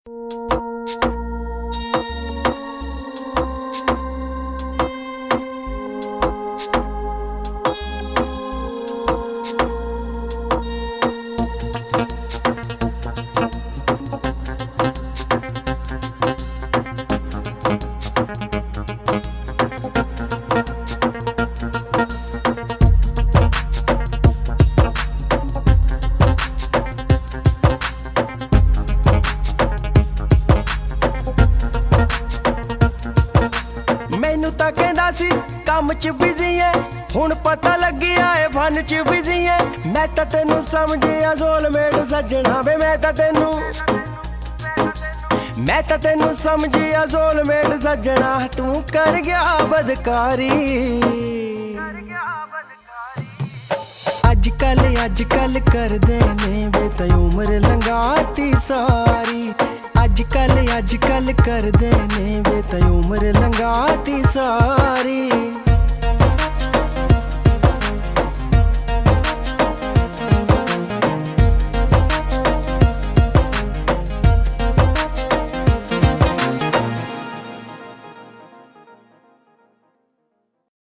ਮੈਨੂੰ ਤਾਂ ਕਹਿੰਦਾ ਸੀ ਕੰਮ 'ਚ ਬਿਜ਼ੀ ਐ, ਹੁਣ ਪਤਾ ਲੱਗਿਆ ਏ ਫਨ 'ਚ ਬਿਜ਼ੀ ਐ। ਮੈਂ ਤਾਂ ਤੈਨੂੰ ਸਮਝਿਆ ਸੋਲਮੇਟ ਸੱਜਣਾ ਵੇ, ਮੈਂ ਤਾਂ ਤੈਨੂੰ ਸਮਝਿਆ ਸੋਲਮੇਟ ਸੱਜਣਾ, ਤੂੰ ਕਰ ਗਿਆ ਬਦਕਾਰੀ। ਅੱਜ ਕੱਲ ਕਰਦੇ ਨੇ ਵੇ ਤਾਂ ਉਮਰ ਲੰਘਾਤੀ ਸਾਰੀ। ਅੱਜ ਕੱਲ ਕਰਦੇ ਨੇ ਵੇ ਤਾਂ ਉਮਰ ਲੰਘਾਤੀ ਸਾਰੀ।